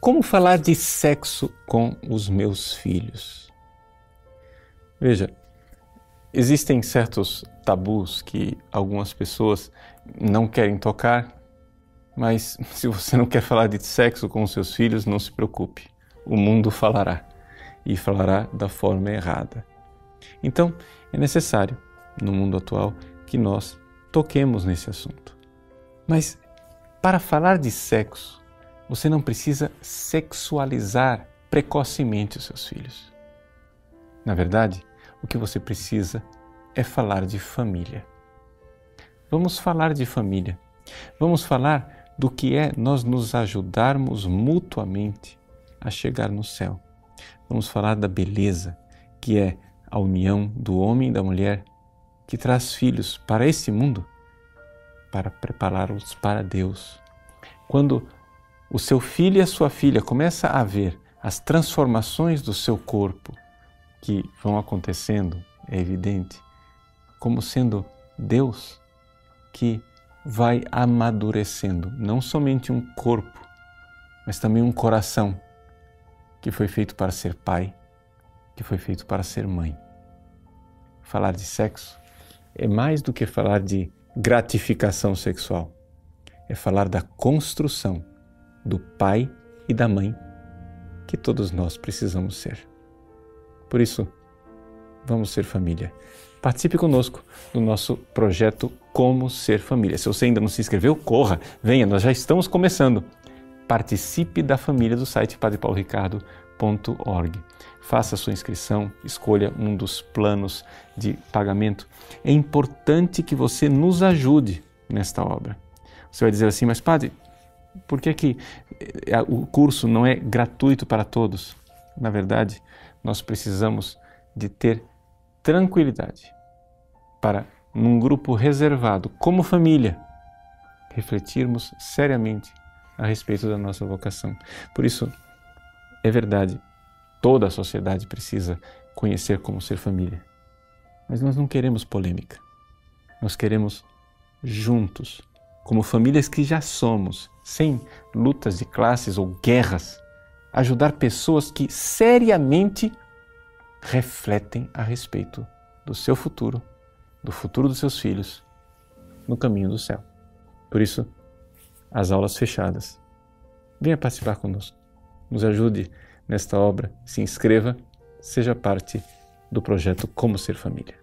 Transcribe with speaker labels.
Speaker 1: Como falar de sexo com os meus filhos? Veja, existem certos tabus que algumas pessoas não querem tocar, mas se você não quer falar de sexo com os seus filhos, não se preocupe. O mundo falará, e falará da forma errada. Então, é necessário, no mundo atual, que nós toquemos nesse assunto. Mas, para falar de sexo, você não precisa sexualizar precocemente os seus filhos. Na verdade, o que você precisa é falar de família. Vamos falar de família. Vamos falar do que é nós nos ajudarmos mutuamente a chegar no céu. Vamos falar da beleza que é a união do homem e da mulher que traz filhos para esse mundo para prepará-los para Deus. Quando o seu filho e a sua filha começam a ver as transformações do seu corpo que vão acontecendo, é evidente, como sendo Deus que vai amadurecendo não somente um corpo, mas também um coração que foi feito para ser pai, que foi feito para ser mãe. Falar de sexo é mais do que falar de gratificação sexual. É falar da construção do pai e da mãe que todos nós precisamos ser. Por isso, vamos ser família. Participe conosco no nosso projeto Como Ser Família. Se você ainda não se inscreveu, corra, venha, nós já estamos começando. Participe da família do site padrepauloricardo.org. Faça a sua inscrição, escolha um dos planos de pagamento. É importante que você nos ajude nesta obra. Você vai dizer assim, mas padre, por que o curso não é gratuito para todos? Na verdade, nós precisamos de ter tranquilidade para, num grupo reservado, como família, refletirmos seriamente a respeito da nossa vocação. Por isso, é verdade, toda a sociedade precisa conhecer como ser família. Mas nós não queremos polêmica. Nós queremos juntos, como famílias que já somos, sem lutas de classes ou guerras, ajudar pessoas que seriamente refletem a respeito do seu futuro, do futuro dos seus filhos, no caminho do céu. Por isso, as aulas fechadas. Venha participar conosco. Nos ajude nesta obra. Se inscreva, seja parte do projeto Como Ser Família.